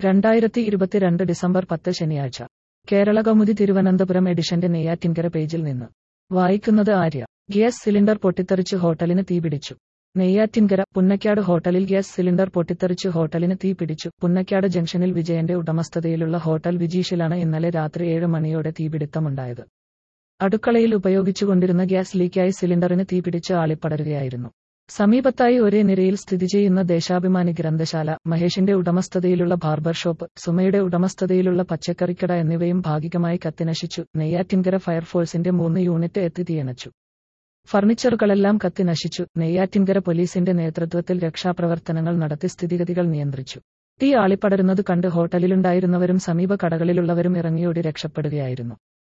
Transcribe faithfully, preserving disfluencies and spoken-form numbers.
രണ്ടായിരത്തി ഇരുപത്തിരണ്ട് ഡിസംബർ പത്ത് ശനിയാഴ്ച കേരളകൗമുദി തിരുവനന്തപുരം എഡിഷന്റെ നെയ്യാറ്റിൻകര പേജിൽ നിന്ന് വായിക്കുന്നത് ആര്യ. ഗ്യാസ് സിലിണ്ടർ പൊട്ടിത്തെറിച്ച് ഹോട്ടലിന് തീപിടിച്ചു. നെയ്യാറ്റിൻകര പുന്നക്കാട് ഹോട്ടലിൽ ഗ്യാസ് സിലിണ്ടർ പൊട്ടിത്തെറിച്ച് ഹോട്ടലിന് തീ പിടിച്ചു. പുന്നക്കാട് ജംഗ്ഷനിൽ വിജയന്റെ ഉടമസ്ഥതയിലുള്ള ഹോട്ടൽ വിജീഷിലാണ് ഇന്നലെ രാത്രി ഏഴ് മണിയോടെ തീപിടുത്തമുണ്ടായത്. അടുക്കളയിൽ ഉപയോഗിച്ചുകൊണ്ടിരുന്ന ഗ്യാസ് ലീക്കായി സിലിണ്ടറിന് തീപിടിച്ച് ആളിപ്പടരുകയായിരുന്നു. സമീപത്തായി ഒരേ നിരയിൽ സ്ഥിതി ചെയ്യുന്ന ദേശാഭിമാനി ഗ്രന്ഥശാല, മഹേഷിന്റെ ഉടമസ്ഥതയിലുള്ള ബാർബർ ഷോപ്പ്, സുമയുടെ ഉടമസ്ഥതയിലുള്ള പച്ചക്കറിക്കട എന്നിവയും ഭാഗികമായി കത്തിനശിച്ചു. നെയ്യാറ്റിൻകര ഫയർഫോഴ്സിന്റെ മൂന്ന് യൂണിറ്റ് എത്തി തീയണച്ചു. ഫർണിച്ചറുകളെല്ലാം കത്തിനശിച്ചു. നെയ്യാറ്റിൻകര പോലീസിന്റെ നേതൃത്വത്തിൽ രക്ഷാപ്രവർത്തനങ്ങൾ നടത്തി സ്ഥിതിഗതികൾ നിയന്ത്രിച്ചു. തീ ആളിപ്പടരുന്നത് കണ്ട് ഹോട്ടലിലുണ്ടായിരുന്നവരും സമീപ കടകളിലുള്ളവരും ഇറങ്ങിയോടി രക്ഷപ്പെടുകയായിരുന്നു.